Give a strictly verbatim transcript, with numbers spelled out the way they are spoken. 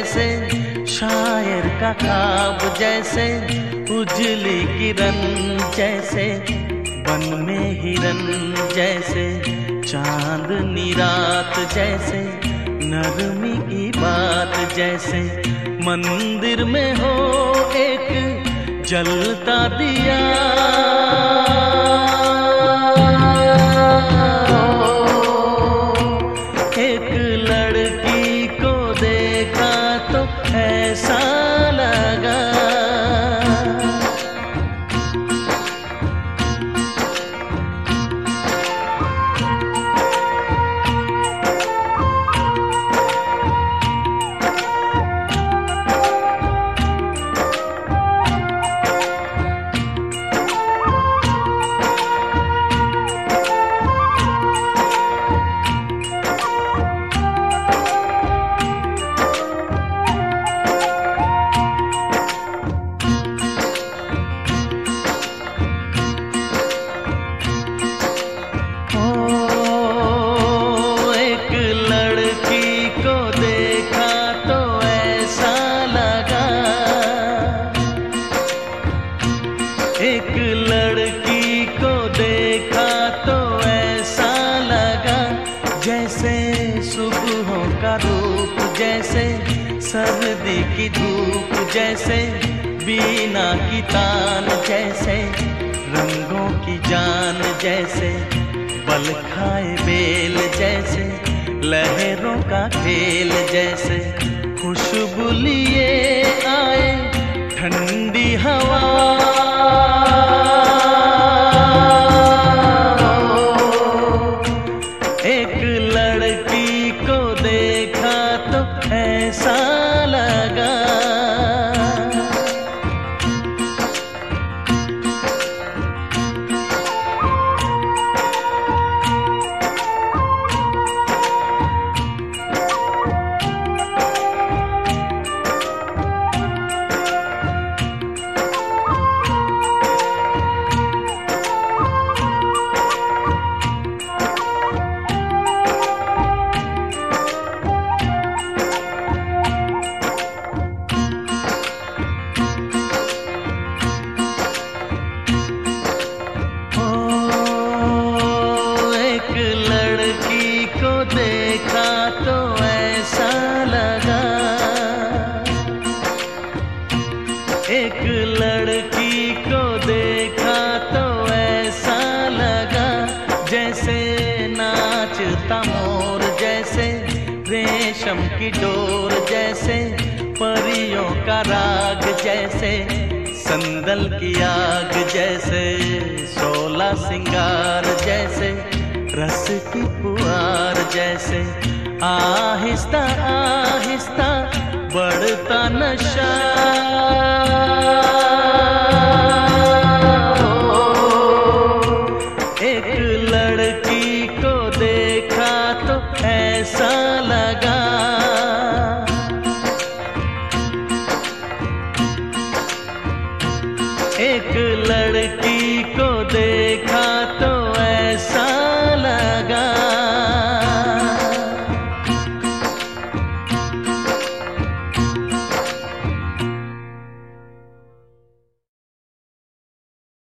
जैसे, शायर का ख्वाब जैसे, उजली किरण जैसे, वन में हिरन जैसे, चांदनी रात जैसे, नरमी की बात जैसे, मंदिर में हो एक जलता दिया, एक लड़की को देखा तो ऐसा लगा, एक लड़की को देखा तो ऐसा लगा, जैसे सुबहों का रूप जैसे, सर्दी की धूप जैसे, बीना की तान जैसे, रंगों की जान जैसे, बल खाए बेल जैसे, लहरों का खेल जैसे, खुशबू लिए आए ठंडी हवा, एक लड़की को देखा तो ऐसा लगा, देखा तो ऐसा लगा, एक लड़की को देखा तो ऐसा लगा, जैसे नाचता मोर जैसे, रेशम की डोर जैसे, परियों का राग जैसे, संदल की आग जैसे, सोला सिंगार जैसे, रस की पुआर जैसे, आहिस्ता आहिस्ता बढ़ता नशा, एक लड़की को देखा तो ऐसा लगा, एक लड़की को देखा तो ऐसा